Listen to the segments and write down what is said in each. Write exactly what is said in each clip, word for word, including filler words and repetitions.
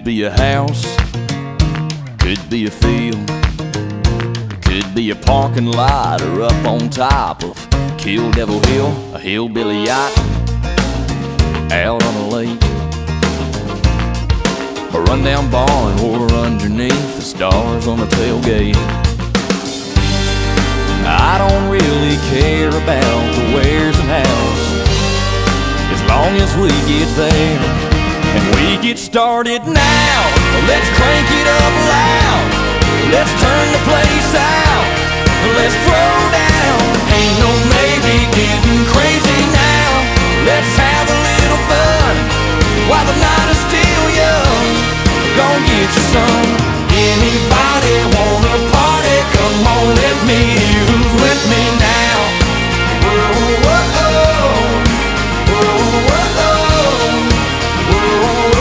be a house, could be a field, could be a parking lot, or up on top of Kill Devil Hill, a hillbilly yacht out on a lake, a rundown barn or underneath the stars on the tailgate. I don't really care about the wheres and hows, as long as we get there and we get started now. Let's crank it up loud, let's turn the place out, let's throw down. Ain't no maybe, getting crazy now. Let's have a little fun while the night is still young. Gonna get you some. Anybody wanna party? Come on, let me hear who's with me now. Whoa, whoa, whoa, whoa, whoa,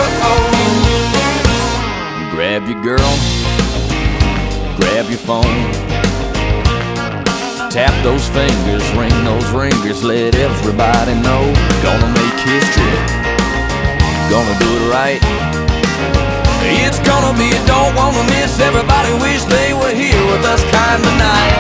whoa. Grab your girl, grab your phone, tap those fingers, ring those ringers, let everybody know. Gonna make history, gonna do it right. It's gonna be a don't wanna miss. Everybody wish they were here with us kind of night.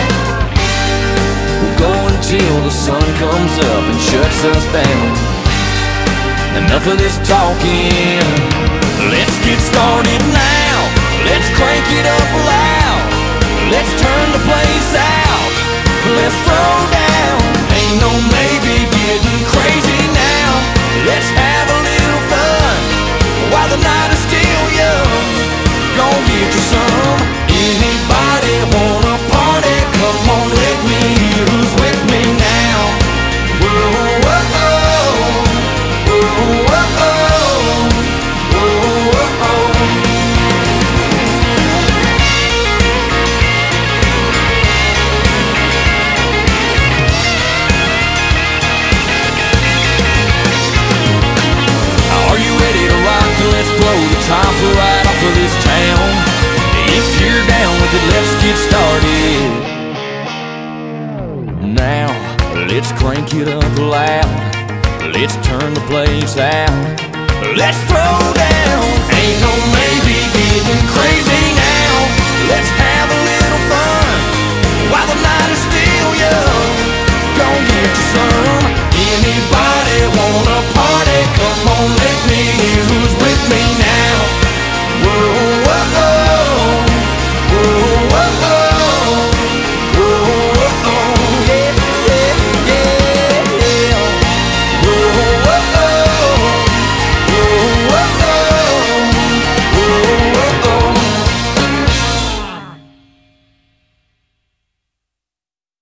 We'll go until the sun comes up and shuts us down. Enough of this talking, let's get started now. Let's crank it up loud, let's turn the place out, let's throw down. Ain't no maybe, getting crazy now. Let's have a little fun while the night is still young. Gonna get you some. Anybody wanna party? Come on, let me hear who's with me now. Whoa, whoa, whoa, whoa, whoa, whoa, whoa. Are you ready to rock? Let's blow the top right off of this town. If you're down with it, let's get started now. Let's crank it up loud, let's turn the place out, let's throw down. Ain't no maybe, getting crazy now. Let's have a little fun while the night is still young. Gonna get you some. Anybody